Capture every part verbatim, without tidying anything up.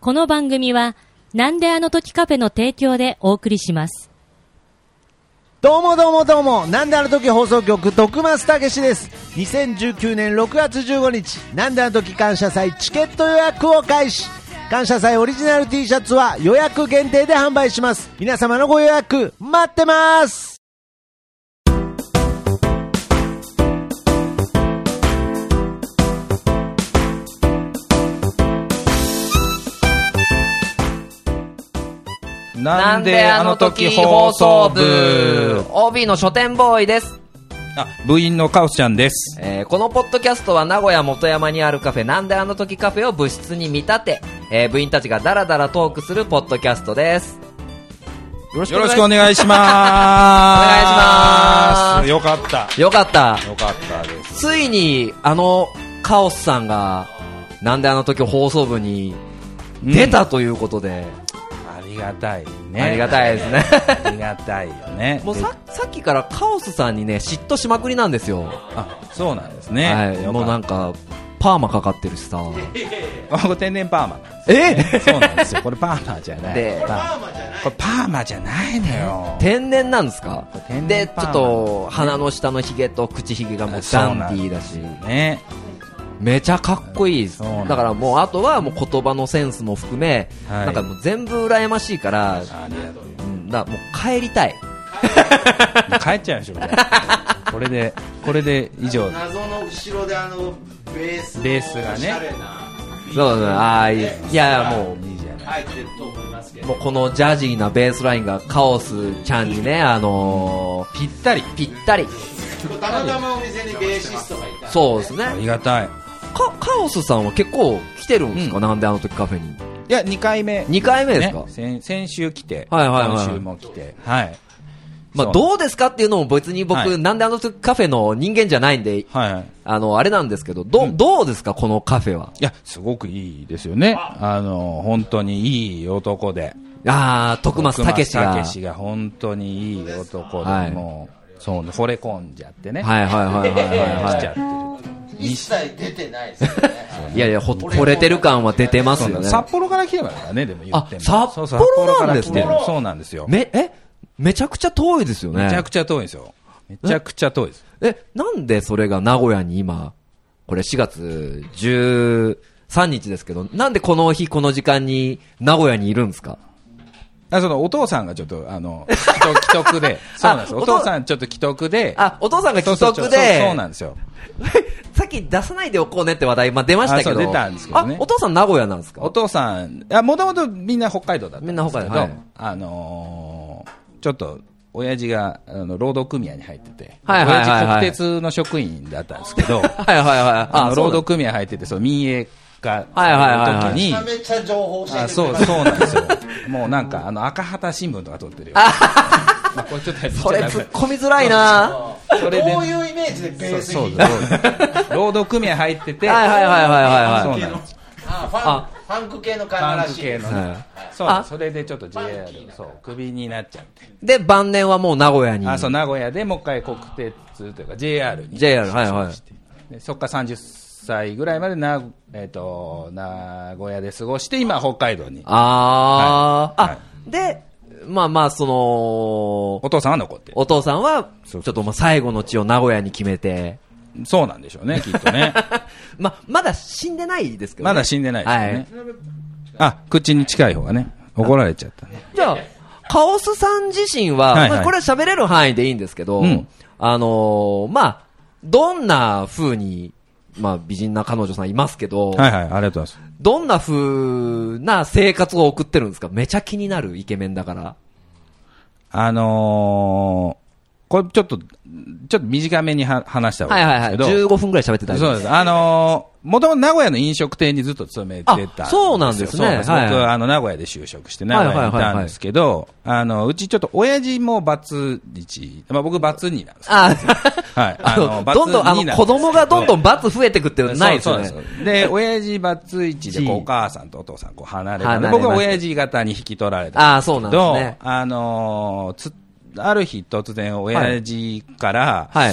この番組はなんであの時カフェの提供でお送りします。 どうもどうもどうも、なんであの時放送局徳増たけしです。にせんじゅうきゅうねんろくがつじゅうごにち、なんであの時感謝祭チケット予約を開始。感謝祭オリジナル T シャツは予約限定で販売します。皆様のご予約待ってます。 なんであの時放送部 オービー の書店ボーイです。 あ、部員のカオスちゃんです。 えー、このポッドキャストは名古屋元山にあるカフェなんであの時カフェを部室に見立て、えー、部員たちがダラダラトークするポッドキャストです。 よろしくお願いします。お願いします。よかったよかったよかったです。 ついにあのカオスさんがなんであの時放送部に出たということで、 うん、ありがたいね。 ありがたいですね。 ありがたいよね。 もう さ, さっきからカオスさんにね嫉妬しまくりなんですよ。 あ、そうなんですね。 はい、もうなんかパーマかかってるしさ。 これ天然パーマなんです、 ね。 えそうなんですよ。これパーマじゃない。 で、 パーマじゃない。これパーマじゃないのよ。 天然なんですか。 天然で、 パーマちょっと鼻の下のヒゲと口ひげがもうダンディーだし、 ね。 めちゃかっこいいです。だからもうあとはもう言葉のセンスも含め、はい、なんかもう全部羨ましいから、ありがとう。うん、だからもう帰りたい。 帰っちゃいましょう。これでこれで以上。 謎の後ろであのベースベースがね。 そうそう、ああいい。いやもういいじゃない。入ってると思いますけど。 もうこのジャジーなベースラインがカオスちゃんにね、あのー、 ぴったりぴったり。 たまたまお店にベーシストがいた。 そうですね。 ありがたい。 かカオスさんは結構来てるんですか、うん、なんであの時カフェに。いやにかいめにかいめですか、 ね、先, 先週来て、 はいはいはい、 今週も来て、はい。 まあ、どうですかっていうのも別に僕、はい、なんであの時カフェの人間じゃないんで、 はいはい、 あのあれなんですけど、ど、うん、どうですかこのカフェは。 いやすごくいいですよね。あの本当にいい男で、 ああ徳増たけしがたけしが本当にいい男で、はい、もうそう惚れ込んじゃってね、 はいはいはいはいはい、 来ちゃってる。 一切出てないですよね。 いやいや、ほ惚れてる感は出てますよね。 札幌から来てますからね、でも言っても。 あ、札幌なんですね。 そうなんですよ。 め、えめちゃくちゃ遠いですよね。 めちゃくちゃ遠いですよ。めちゃくちゃ遠いです。 え、なんでそれが名古屋に今、これしがつじゅうさんにちですけど、なんでこの日この時間に名古屋にいるんですか。 あ、そのお父さんがちょっとあの既得で、そうなんです。お父さんちょっと既得で、 あ、お父さんが既得で、そうそうそうそうなんですよ。 さっき出さないでおこうねって話題、まあ、出ましたけど、 出たんですけどね。 あ、お父さん名古屋なんですか。 お父さん、あ、もともとみんな北海道だったんですけど、 みんな北海道、はい、 あのー、ちょっと親父があの労働組合に入ってて、 はいはいはいはい、 親父国鉄の職員だったんですけど、 はいはいはい、 あの労働組合入ってて、そう民営化はいはいはいはい、 時に、 めちゃめちゃ情報教えてくれる。 あ、そうそうなんですよ。もうなんかあの赤旗新聞とか撮ってるよ。まあ、これちょっとそれ突っ込みづらいな。 それでどういうイメージでベースに労働組合入ってて、 はいはいはいはいはい、 そうなんです。 あファンファンク系の会らしいです。 ファンク系の、ね、そう、それでちょっと ジェイアール そうクビになっちゃって。 で晩年はもう名古屋に。 あ、そう名古屋でもう一回国鉄というか ジェイアール に。 ジェイアール はいはい。 でそっからさんじゅっさいぐらいまでなえっ、ー、と名古屋で過ごして今北海道に。 ああ、はい、あ、 はい、 で。まあまあそのお父さんは残ってる。 お父さんはちょっとまあ最後の地を名古屋に決めて。 そうなんでしょうねきっとね。 まあまだ死んでないですけどね。 まだ死んでないですよね、はい、あ、口に近い方がね怒られちゃったね。 じゃあカオスさん自身は、はいはい、まあ、これは喋れる範囲でいいんですけど、うん、あのー、まあどんな風にまあ美人な彼女さんいますけど、 はいはい、ありがとうございます。 どんな風な生活を送ってるんですか。めちゃ気になるイケメンだから。 あのー、これちょっとちょっと短めには話した方がいいんですけど、 はいはいはい、じゅうごふんぐらい喋ってたんです。 そうです。あのー、もともと名古屋の飲食店にずっと勤めてたんですよ。 そうなんですね。 そう、はいはい、僕はあの名古屋で就職して名古屋にいたんですけど、はいはいはいはい、あのうちちょっと親父もバツイチ、まあ僕バツになんですよ。 あはい。 あのどんどんあの子供がどんどんバツ増えてくっていうのないですよね。 そうそうそう。で親父バツイチでこうお母さんとお父さんこう離れたんで、僕は親父方に引き取られたんですけど、あ、そうなんですね。あのー、つある日突然親父から、はいはい、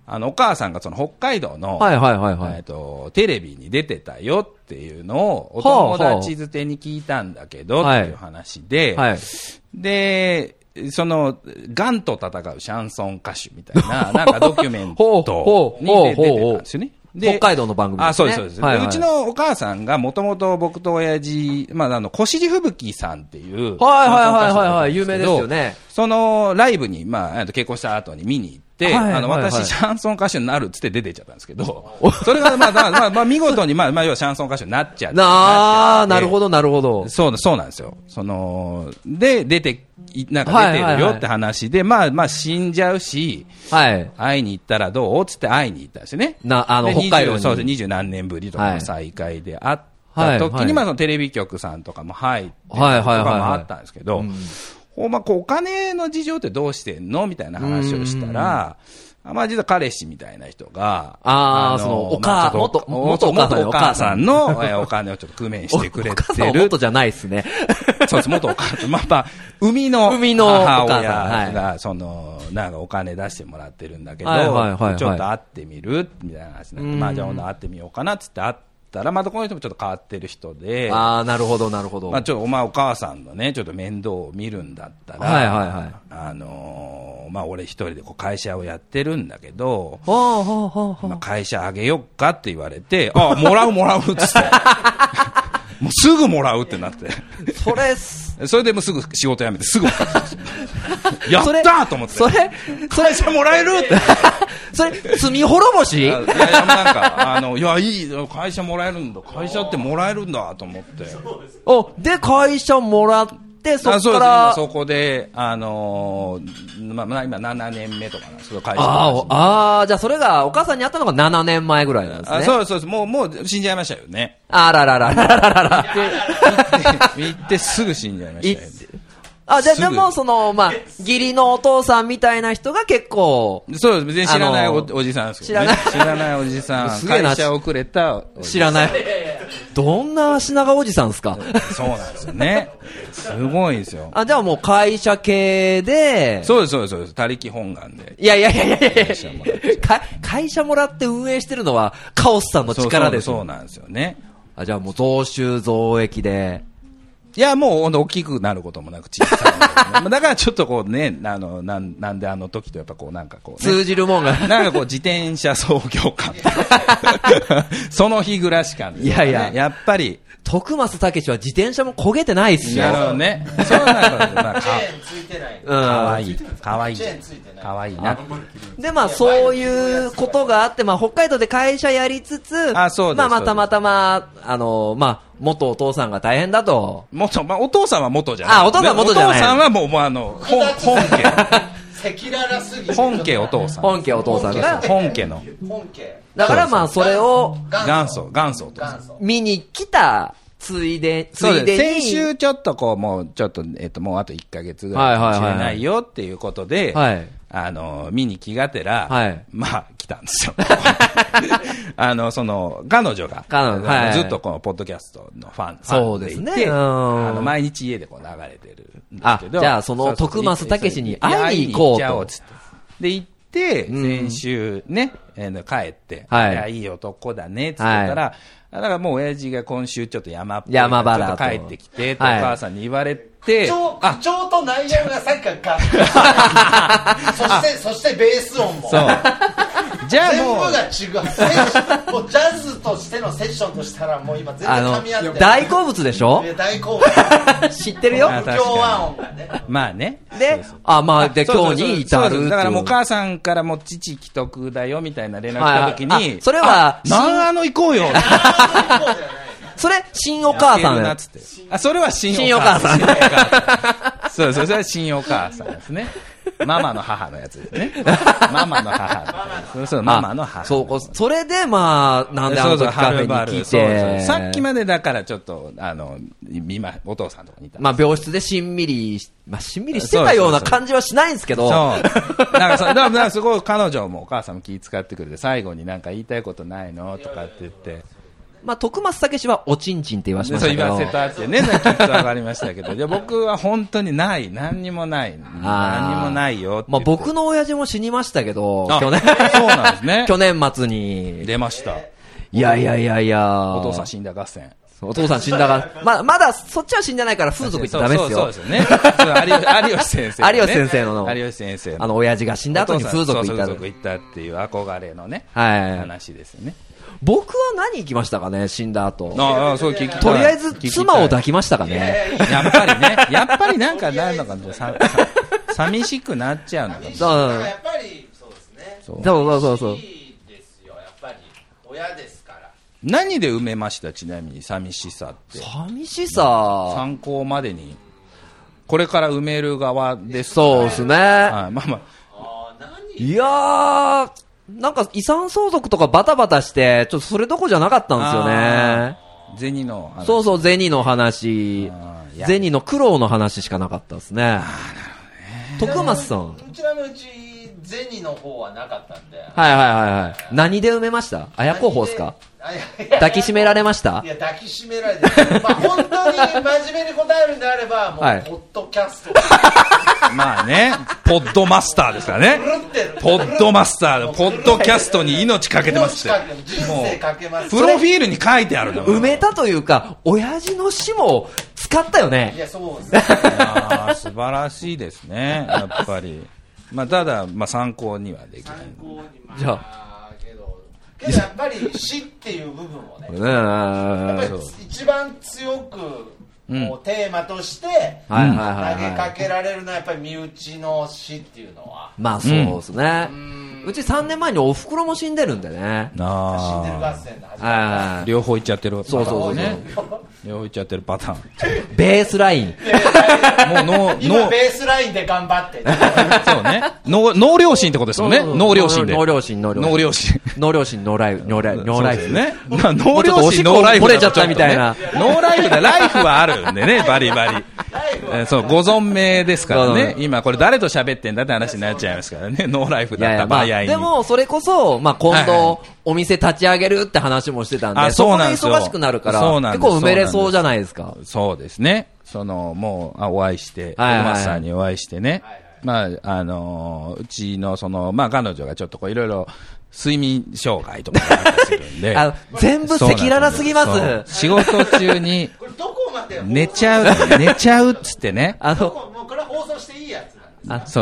あの、お母さんがその北海道の、 はいはいはいはい。 えっと、テレビに出てたよっていうのを、お友達づてに聞いたんだけど、っていう話で、はいはい、で、その、ガンと戦うシャンソン歌手みたいな、なんかドキュメントに出てたんですよね。 で北海道の番組ですね。 あ、そうです、そうです。はいはい、でうちのお母さんがもともと僕と親父、まあ、あの、小尻吹雪さんっていう、 はいはいはいはいはい、有名ですよね。 そのライブに、まあ、結婚した後に見に行って、はいはいはい、あの、私、シャンソン歌手になるっつって出てっちゃったんですけど、それが、まあ、まあ、まあ、まあ、見事に、まあ、まあ、要はシャンソン歌手になっちゃって。 ああ、なるほど、なるほど。 そう、そうなんですよ。その、で、出て、なんか出てるよって話で、はいはいはい、まあ、まあ、死んじゃうし、はい。会いに行ったらどうつって会いに行ったんですよね。 な、あの、北海道に。 そうです、二十何年ぶりとかの再会で会った時に、はいはい、まあ、そのテレビ局さんとかも入って、とかもあったんですけど、ほんま、こう、お金の事情ってどうしてんのみたいな話をしたら、まあ、実は彼氏みたいな人が、 ああ、その、お母、元、元お母さんのお金をちょっと工面してくれてる。 元じゃないですね。 そうです、元お母さん。まあ、まあ、生みの母親が、その、なんかお金出してもらってるんだけど、ちょっと会ってみるみたいな話になって、まあ、じゃあ、会ってみようかなっつって会ったら、またこの人もちょっと変わってる人で、 ああ、なるほど、なるほど。 まあ、ちょっと、お前お母さんのね、ちょっと面倒を見るんだったら、はいはいはい。あのー、まあ、俺一人でこう会社をやってるんだけど、まあ、会社あげよっかって言われて、ああ、もらうもらうっつって。もうすぐもらうってなって。 それ、 それでもうすぐ仕事辞めてすぐやったーと思って。 それ、 会社もらえるって。 それ、罪滅ぼしいやいや、なんか、あの、いや、いい、会社もらえるんだ。会社ってもらえるんだと思って。 お、で、会社もらって、そっから。 そこで、あのー、まあ、今ななねんめとかなんですけど、会社ああ、じゃあそれが、お母さんに会ったのがななねんまえぐらいなんですね。 あ、そうそうです。もう、もう死んじゃいましたよね。 あららららららら。 行ってすぐ死んじゃいましたよね。 あ、じゃあでも、その、まあ、義理のお父さんみたいな人が結構。 そうです。別に知らない お, おじさんですよね。知らない。知らないおじさん。会社をくれた。 知らない。どんな品川おじさんですか？ そうなんですよね。すごいですよ。 あ、じゃあもう会社系で。 そうです、そうです、そうです。他力本願で。 いやいやいやいやいや会社もらって運営してるのはカオスさんの力です。 そうそうそうなんですよね。 あ、じゃあもう増収増益で。 いや、もう大きくなることもなく小さい、ね。だからちょっとこうね、あの、なん、なんであの時とやっぱこうなんかこう、 ね、通じるもんが。 なんかこう自転車創業感。その日暮らし感、ね。 いやいや。 やっぱり。 徳増武史は自転車も焦げてないっすよ。 なるほどね。そうなんだ。まあ、チェーンついてない。うん。かわいい。かわいい。チェーンついてない。かわいいな。 で、まあ、そういうことがあって、まあ、北海道で会社やりつつ、 あ、そうです。 まあ、またまたまあ、あの、まあ、元お父さんが大変だと。 元、まあ、お父さんは元じゃない。 あ、お父さんは元じゃない。 お父さんはもう、もうあの、本、本家。 赤裸々すぎ本家お父さん。 本家お父さんが。 本家の。 本家。 だからまあ、それを、 元祖、元祖お父さん。 見に来た、ついで、ついでに。 先週ちょっとこう、もうちょっと、えっと、もうあといっかげつぐらいかもしれないよっていうことで、はい。あの、見に来がてら、はい。まあ、来たんですよ。あの、その、彼女が、彼女はい、ずっとこのポッドキャストのファン、 そうですね。 あの、毎日家でこう流れてるんですけど。 あ、じゃあその、徳増武史に会いに行こうと。 で、行って、先週ね、うん、帰って、はい、いや、いい男だね、つってたら、はいだからもう親父が今週ちょっと山っぽい山場だと帰ってきて、とお母さんに言われて、 口調と内容がさっきからガッそして、そしてベース音も。そう。じゃあもう。全部が違う。もうジャズとしてのセッションとしたらもう今全然噛み合ってる。 大好物でしょ大好物。 知ってるよ。 不協和音がね。 まあね。 で、あ、まあ、で、今日に至る。 だからもうお母さんからも父既得だよみたいな連絡来た時に、 それは、 なんあの行こうよ。 それ、新お母さんだ。 あ、それは新お母さん。そうそう、それは新お母さんですね。ママの母のやつですね。ママの母。そうそう、ママの母。 そう、それで、まあ、なんであの時カフェに来て。 さっきまでだからちょっと、あの、今、お父さんとかにいた。 まあ、病室でしんみり、まあ、しんみりしてたような感じはしないんですけど。そう。 なんかそ、だからすごい彼女もお母さんも気遣ってくれて、最後になんか言いたいことないのとかって言って。 まあ、徳松武史はおちんちんって言わしましたけど。 そう言わせたってね、さっき言ってわかりましたけど、いや僕は本当にない、何にもない、何にもないよって。 まあ、僕の親父も死にましたけど、去年。 そうなんですね。 去年末に。 出ました。 いやいやいやいや。 お父さん死んだ合戦。 お父さん死んだが、ま、まだそっちは死んでないから風俗行ってダメですよ。 そうそうそうですよね。有吉先生、ね。 有吉先生の。 有吉先生の。 あの、親父が死んだ後に風俗行った。 風俗行ったっていう憧れのね。 はい。 話ですよね。 僕は何行きましたかね、死んだ後。 ああ、そう聞きたい。 とりあえず妻を抱きましたかね。 やっぱりね。やっぱりなんかなるのかな。さ、寂しくなっちゃうのかな。 そう。やっぱり、そうですね。 そうそうそうそう。 寂しいですよ、やっぱり。親です。 何で埋めました？ちなみに寂しさって。 寂しさ参考までにこれから埋める側です、 ね、そうですね、はい、 まあまあ、 あ何いやーなんか遺産相続とかバタバタしてちょっとそれどこじゃなかったんですよね。 銭の話。 そうそう銭の話、銭の苦労の話しかなかったですね。あーなるほどね。徳松さん。 うちらのうち銭の方はなかったんで。 はいはいはいはい。何で埋めました？綾候補ですか？抱きしめられました？ いや抱きしめられて、まあ本当に真面目に答えるんであればもう、はい、ポッドキャストまあねポッドマスターですからね。ポッドマスターポッドキャストに命かけてますって。 人生かけます。 プロフィールに書いてあるの。 埋めたというか親父の死も使ったよね。 いやそうですね。 あ素晴らしいですねやっぱり。まあただまあ参考にはできない。参考にまあじゃあけどやっぱり死っていう部分をね、やっぱり一番強くこう、うん、テーマとして投げかけられるのはやっぱり身内の死っていうのは。 まあそうですね。うん、うちさんねんまえにお袋も死んでるんでね。 あ死んでる合戦の始まり。両方いっちゃってる。 そうそうそうね。 両方いっちゃってるパターン。 ベースライン。もうノー今ベースラインで頑張って。 そうね。脳脳両親ってことですもんね。脳両親で。 脳両親脳両親。 脳両親。 脳両親ノーライフノーライフノーライフね。脳両親ノーライフ。 漏れちゃったみたいな。 ノーライフでライフはあるんでねバリバリ。そうご存命ですからね。今これ誰と喋ってんだって話になっちゃいますからね。ノーライフだった場合に。 でもそれこそまあ今度お店立ち上げるって話もしてたんで、そこで忙しくなるから結構埋めれそうじゃないですか。 そうですね。そのもうお会いして徳松さんにお会いしてね。まああのうちのそのまあ彼女がちょっとこういろいろ睡眠障害とかあったりするんであ全部赤裸々すぎます。 仕事中に寝ちゃう寝ちゃうっつってね。 あのもうこれ放送していいやつなんです。 そう。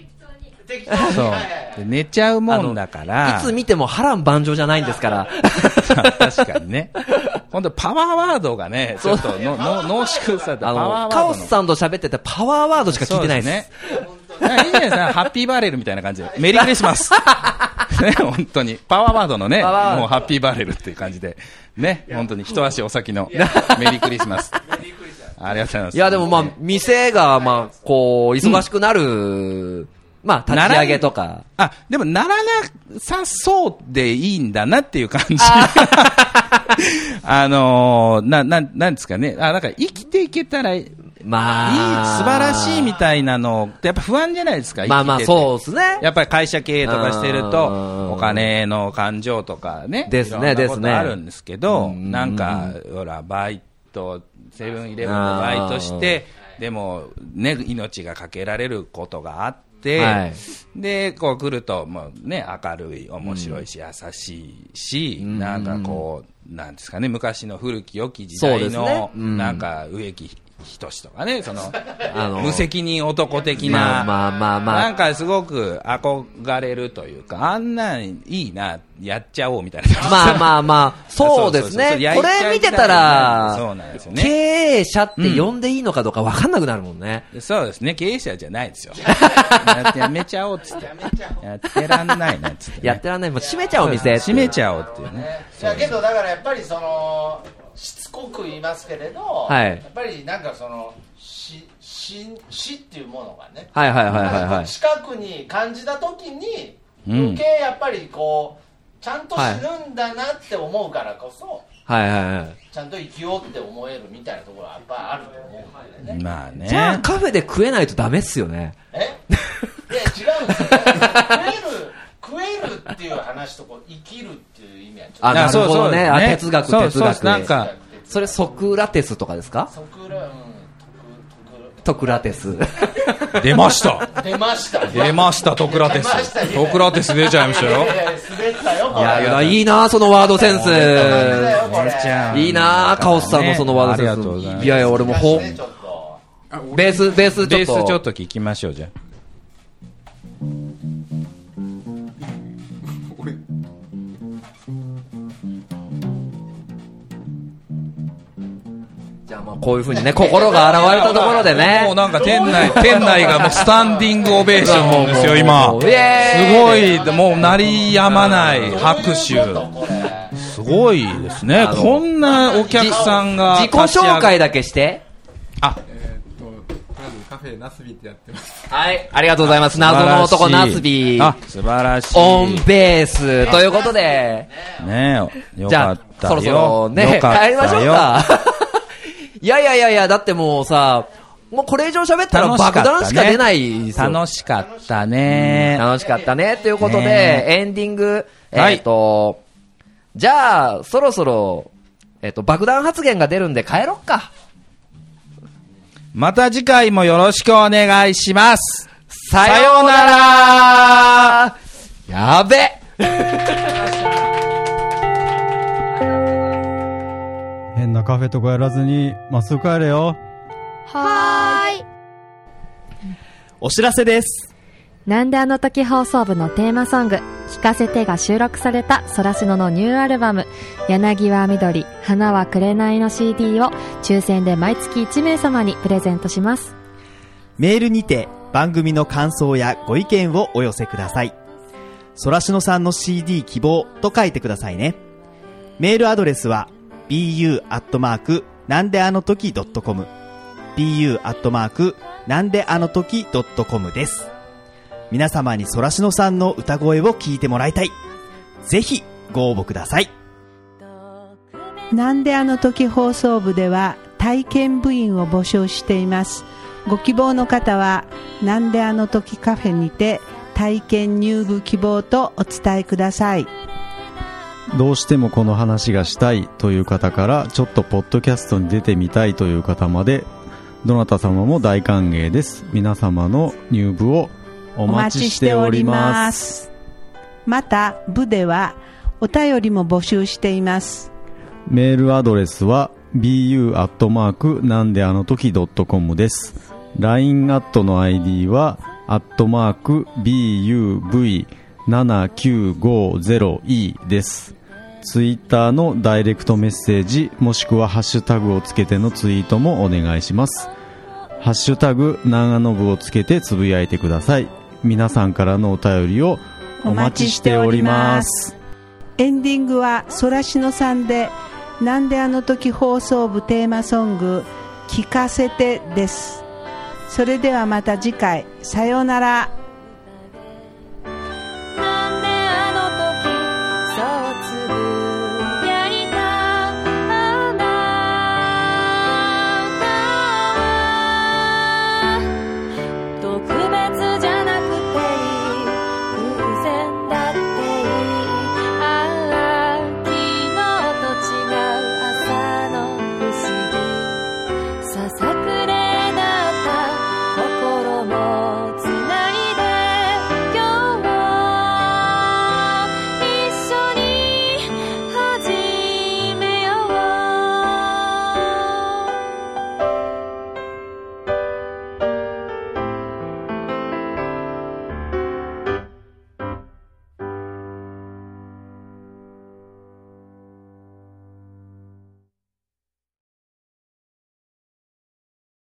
そう寝ちゃうもんだからいつ見ても波乱万丈じゃないんですから確かにね本当パワーワードがねちょっとのの濃縮されたパワーワードカオスさんと喋っててパワーワードしか聞いてないですね。 いいじゃないですかハッピーバレルみたいな感じでメリークリスマスね本当にパワーワードのねもうハッピーバレルっていう感じでね本当に一足お先のメリークリスマスありがとうございます。 いやでもまあ店がまあこう忙しくなる、うんまあ、立ち上げとか。 あ、でもならなさそうでいいんだなっていう感じ。あのー、な、な、なんですかね。あ、なんか生きていけたら、まあ、いい、素晴らしいみたいなのって、やっぱ不安じゃないですか、生きてて。 まあまあ、そうですね。 やっぱり会社経営とかしてると、お金の感情とかね。 ですね、ですね。 あるんですけど、なんか、ほら、バイト、セブンイレブンのバイトして、でも、ね、命がかけられることがあって、はい、でこう来るともうね明るい面白いし、うん、優しいし、うん、なんかこうなんですかね昔の古き良き時代の、ねうん、なんか植木仁とかねそのあの無責任男的な、まあまあまあまあ、なんかすごく憧れるというかあんなんいいなやっちゃおうみたいなまあまあまあそうですねこれ見てたらそうなんですよ、ね、経営者って呼んでいいのかどうか分かんなくなるもんね、 うん、そうですね経営者じゃないですよやめちゃおうっつってやってらんないなっつって、ね、 やってらんないもう閉めちゃおう店閉めちゃおうっていうねいやけどだからやっぱりそのしつこく言いますけれど、はい、やっぱりなんかその死死っていうものがね、 はいはいはいはいはい、 近くに感じた時に余計やっぱりこうちゃんと死ぬんだなって思うからこそ、 はいはいはい、 ちゃんと生きようって思えるみたいなところはやっぱりあると思うんだよね。 まあね。 じゃあカフェで食えないとダメっすよね。 え？いや違うんですよ。食える食えるっっていう話とこう生きるっていう意味はちょっとあ、なるほどね。あ、哲学、哲学。 そうそう、なんか、 それソクラテスとかですか？ ソクラ、うん。 トクラテス。 出ました。 出ました。 出ました、トクラテス。トクラテス出ちゃいましたよ。 いやいや、滑ったよ、これ。 いやいや、いいなそのワードセンス。いいなカオスさんのそのワードセンス。 ありがとうございます。 いやいや、俺もほ、ベース、ベースちょっと。 ベースちょっと聞きましょう、じゃあ。 じゃあまあこういう風にね、心が現れたところでね。 もうなんか店内、店内がもうスタンディングオベーションですよ、今。すごい、もう鳴りやまない拍手。すごいですね。こんなお客さんが。 自己紹介だけして。 あ、 カフェナスビってやってます。 はい、ありがとうございます。謎の男ナスビ。 あ、素晴らしい。 オンベースということで。 ねえ、よかったよ。 じゃあ、そろそろね、帰りましょうか。いやいやいやいや、だってもうさ、もうこれ以上喋ったら爆弾しか出ないですよ。 楽しかったね。 楽しかったね。ということで、ね、エンディング、えっと、はい、じゃあ、そろそろ、えっと、爆弾発言が出るんで帰ろっか。 また次回もよろしくお願いします。 さようなら。やべ変なカフェとかやらずにまっすぐ帰れよ。 はーい。 お知らせです。 なんであの時放送部のテーマソング聞かせてが収録されたソラシノのニューアルバム柳は緑花は紅の シーディー を抽選で毎月いち名様にプレゼントします。 メールにて番組の感想やご意見をお寄せください。ソラシノさんの シーディー 希望と書いてくださいね。メールアドレスは ビーユー アットマーク なんであの時 ドットコム ビーユー アットマーク なんであの時 ドットコム です。皆様にソラシノさんの歌声を聞いてもらいたい。ぜひご応募ください。 なんであの時放送部では体験部員を募集しています。ご希望の方はなんであの時カフェにて体験入部希望とお伝えください。 どうしてもこの話がしたいという方からちょっとポッドキャストに出てみたいという方までどなた様も大歓迎です。皆様の入部をお待ちしております。 また部ではお便りも募集しています。 メールアドレスは ビーユー アットマーク なんであの時 ドットコム です。 ライン アットの アイディー はアットマーク ビーユーブイななきゅうごゼロイー です。ツイッターのダイレクトメッセージもしくはハッシュタグをつけてのツイートもお願いします。ハッシュタグ長野部をつけてつぶやいてください。皆さんからのお便りをお待ちしております。 エンディングはソラシノさんでなんであの時放送部テーマソング聞かせてです。それではまた次回、さようなら。 ささく